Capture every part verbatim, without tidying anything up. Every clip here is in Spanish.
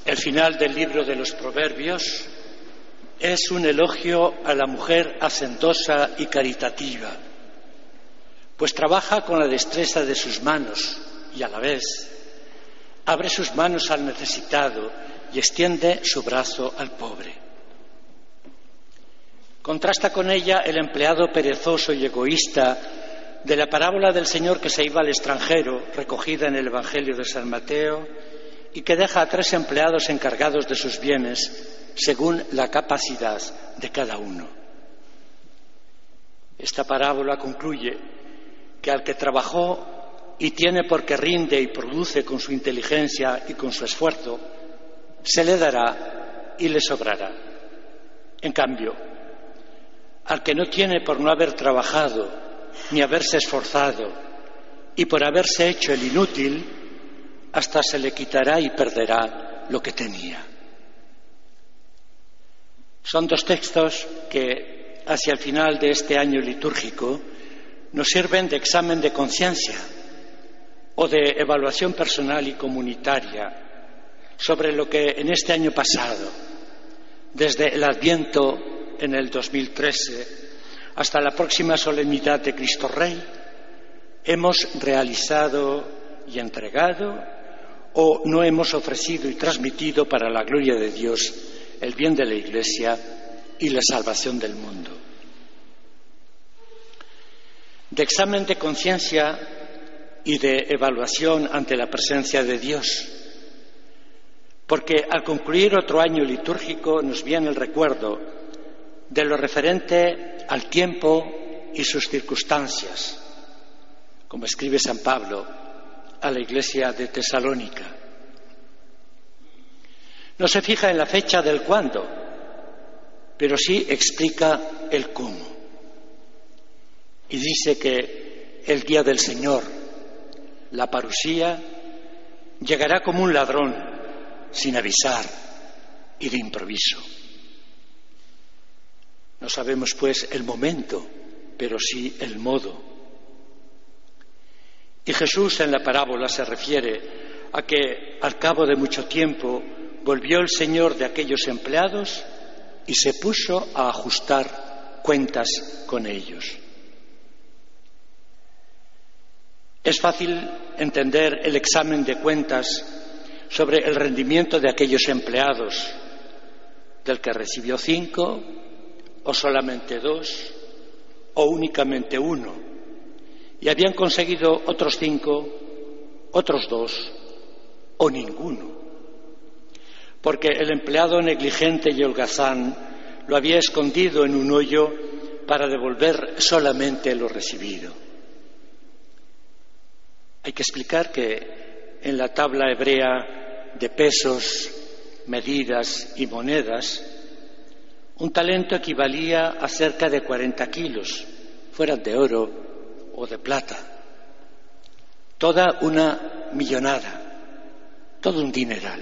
El final del libro de los Proverbios es un elogio a la mujer hacendosa y caritativa, pues trabaja con la destreza de sus manos y a la vez abre sus manos al necesitado y extiende su brazo al pobre. Contrasta con ella el empleado perezoso y egoísta de la parábola del Señor que se iba al extranjero, recogida en el Evangelio de San Mateo, y que deja a tres empleados encargados de sus bienes según la capacidad de cada uno. Esta parábola concluye que al que trabajó y tiene porque rinde y produce con su inteligencia y con su esfuerzo, se le dará y le sobrará. En cambio, al que no tiene por no haber trabajado ni haberse esforzado y por haberse hecho el inútil, hasta se le quitará y perderá lo que tenía. Son dos textos que, hacia el final de este año litúrgico, nos sirven de examen de conciencia o de evaluación personal y comunitaria sobre lo que en este año pasado, desde el Adviento en el dos mil trece hasta la próxima solemnidad de Cristo Rey, hemos realizado y entregado o no hemos ofrecido y transmitido para la gloria de Dios el bien de la Iglesia y la salvación del mundo. De examen de conciencia y de evaluación ante la presencia de Dios, porque al concluir otro año litúrgico nos viene el recuerdo de lo referente al tiempo y sus circunstancias, como escribe San Pablo a la Iglesia de Tesalónica. No se fija en la fecha del cuándo, pero sí explica el cómo. Y dice que el día del Señor, la parusía, llegará como un ladrón, sin avisar y de improviso. No sabemos, pues, el momento, pero sí el modo. Y Jesús en la parábola se refiere a que al cabo de mucho tiempo volvió el señor de aquellos empleados y se puso a ajustar cuentas con ellos. Es fácil entender el examen de cuentas sobre el rendimiento de aquellos empleados, del que recibió cinco, o solamente dos, o únicamente uno, y habían conseguido otros cinco, otros dos, o ninguno, porque el empleado negligente y holgazán lo había escondido en un hoyo para devolver solamente lo recibido. Hay que explicar que en la tabla hebrea de pesos, medidas y monedas, un talento equivalía a cerca de cuarenta kilos, fueran de oro o de plata. Toda una millonada, todo un dineral.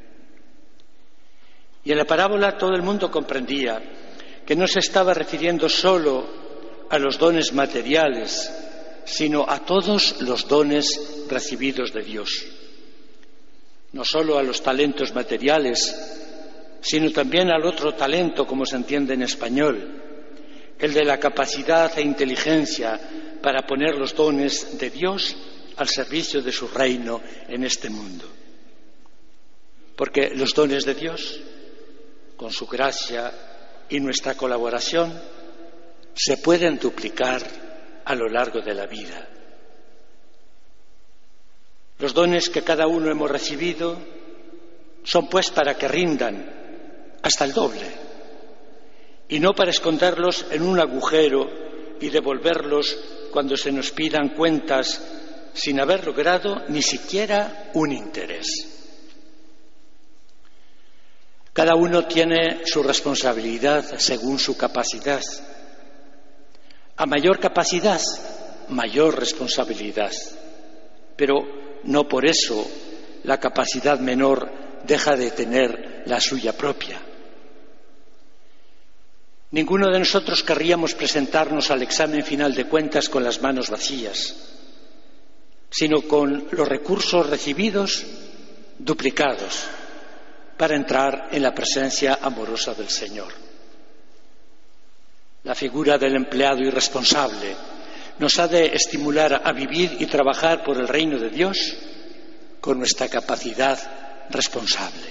Y en la parábola todo el mundo comprendía que no se estaba refiriendo solo a los dones materiales, sino a todos los dones recibidos de Dios. No solo a los talentos materiales, sino también al otro talento, como se entiende en español, el de la capacidad e inteligencia para poner los dones de Dios al servicio de su reino en este mundo. Porque los dones de Dios, con su gracia y nuestra colaboración, se pueden duplicar a lo largo de la vida. Los dones que cada uno hemos recibido son pues para que rindan hasta el doble, y no para esconderlos en un agujero y devolverlos cuando se nos pidan cuentas sin haber logrado ni siquiera un interés. Cada uno tiene su responsabilidad según su capacidad. A mayor capacidad, mayor responsabilidad, pero no por eso la capacidad menor deja de tener la suya propia. Ninguno de nosotros querríamos presentarnos al examen final de cuentas con las manos vacías, sino con los recursos recibidos duplicados, para entrar en la presencia amorosa del Señor. La figura del empleado irresponsable nos ha de estimular a vivir y trabajar por el reino de Dios con nuestra capacidad responsable.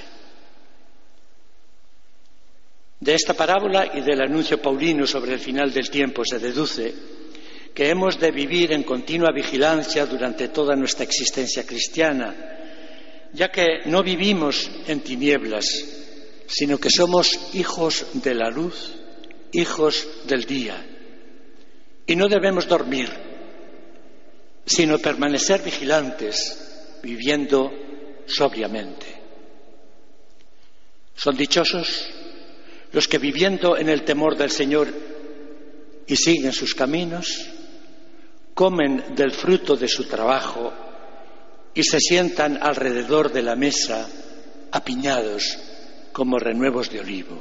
De esta parábola y del anuncio paulino sobre el final del tiempo se deduce que hemos de vivir en continua vigilancia durante toda nuestra existencia cristiana, ya que no vivimos en tinieblas, sino que somos hijos de la luz, hijos del día. Y no debemos dormir, sino permanecer vigilantes, viviendo sobriamente. Son dichosos los que, viviendo en el temor del Señor y siguen sus caminos, comen del fruto de su trabajo y se sientan alrededor de la mesa apiñados como renuevos de olivo.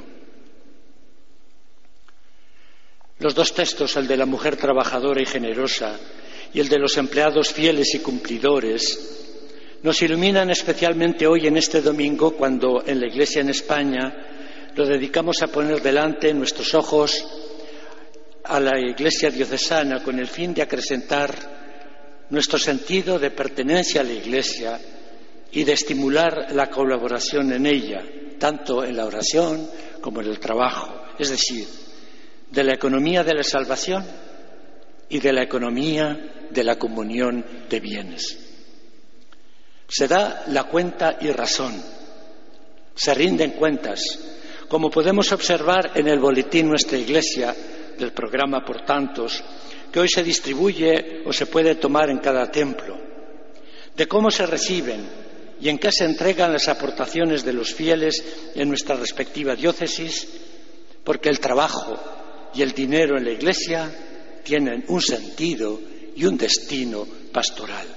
Los dos textos, el de la mujer trabajadora y generosa y el de los empleados fieles y cumplidores, nos iluminan especialmente hoy en este domingo, cuando en la Iglesia en España lo dedicamos a poner delante nuestros ojos a la Iglesia diocesana con el fin de acrecentar nuestro sentido de pertenencia a la Iglesia y de estimular la colaboración en ella, tanto en la oración como en el trabajo, es decir, de la economía de la salvación y de la economía de la comunión de bienes. Se da la cuenta y razón, se rinden cuentas, como podemos observar en el boletín Nuestra Iglesia del programa Por Tantos, que hoy se distribuye o se puede tomar en cada templo, de cómo se reciben y en qué se entregan las aportaciones de los fieles en nuestra respectiva diócesis, porque el trabajo y el dinero en la Iglesia tienen un sentido y un destino pastoral.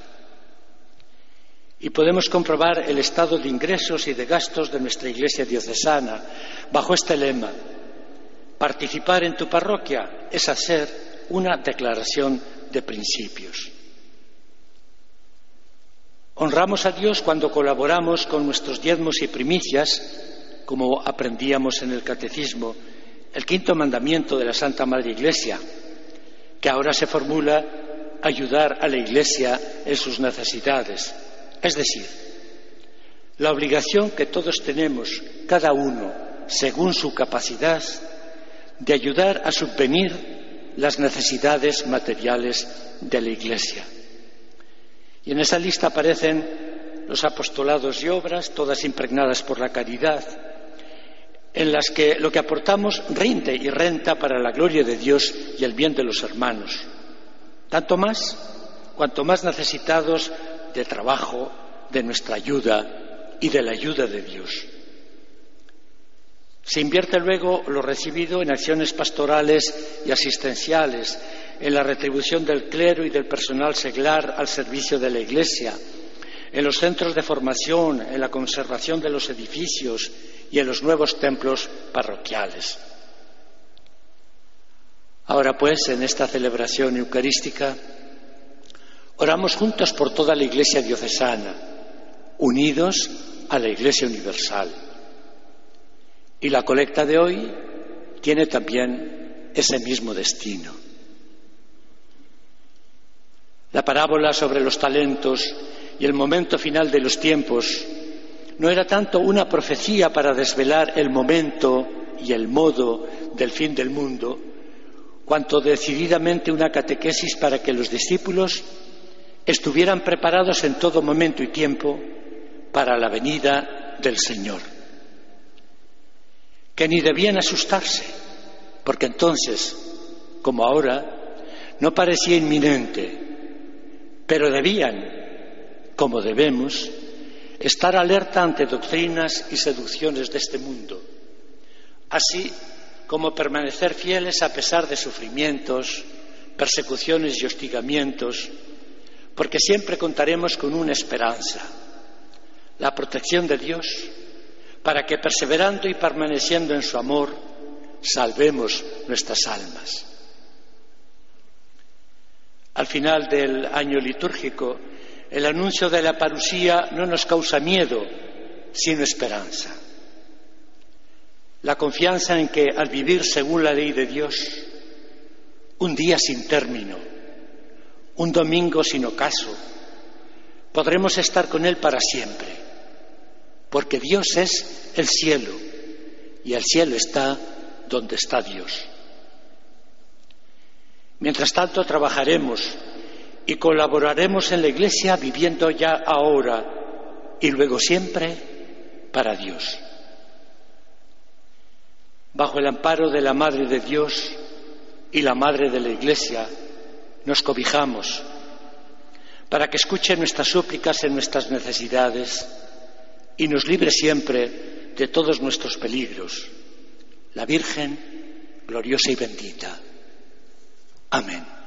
Y podemos comprobar el estado de ingresos y de gastos de nuestra Iglesia diocesana bajo este lema: participar en tu parroquia es hacer una declaración de principios. Honramos a Dios cuando colaboramos con nuestros diezmos y primicias, como aprendíamos en el Catecismo, el quinto mandamiento de la Santa Madre Iglesia, que ahora se formula ayudar a la Iglesia en sus necesidades. Es decir, la obligación que todos tenemos, cada uno, según su capacidad, de ayudar a subvenir las necesidades materiales de la Iglesia. Y en esa lista aparecen los apostolados y obras, todas impregnadas por la caridad, en las que lo que aportamos rinde y renta para la gloria de Dios y el bien de los hermanos. Tanto más, cuanto más necesitados de trabajo, de nuestra ayuda y de la ayuda de Dios. Se invierte luego lo recibido en acciones pastorales y asistenciales, en la retribución del clero y del personal seglar al servicio de la Iglesia, en los centros de formación, en la conservación de los edificios y en los nuevos templos parroquiales. Ahora pues, en esta celebración eucarística, oramos juntos por toda la Iglesia diocesana, unidos a la Iglesia universal. Y la colecta de hoy tiene también ese mismo destino. La parábola sobre los talentos y el momento final de los tiempos no era tanto una profecía para desvelar el momento y el modo del fin del mundo, cuanto decididamente una catequesis para que los discípulos estuvieran preparados en todo momento y tiempo para la venida del Señor. Que ni debían asustarse, porque entonces, como ahora, no parecía inminente, pero debían, como debemos, estar alerta ante doctrinas y seducciones de este mundo, así como permanecer fieles a pesar de sufrimientos, persecuciones y hostigamientos, porque siempre contaremos con una esperanza, la protección de Dios, para que perseverando y permaneciendo en su amor, salvemos nuestras almas. Al final del año litúrgico, el anuncio de la parusía no nos causa miedo, sino esperanza. La confianza en que al vivir según la ley de Dios, un día sin término, un domingo sin ocaso, podremos estar con Él para siempre, porque Dios es el cielo y el cielo está donde está Dios. Mientras tanto, trabajaremos y colaboraremos en la Iglesia viviendo ya ahora y luego siempre para Dios. Bajo el amparo de la Madre de Dios y la Madre de la Iglesia nos cobijamos para que escuche nuestras súplicas en nuestras necesidades y nos libre siempre de todos nuestros peligros. La Virgen, gloriosa y bendita. Amén.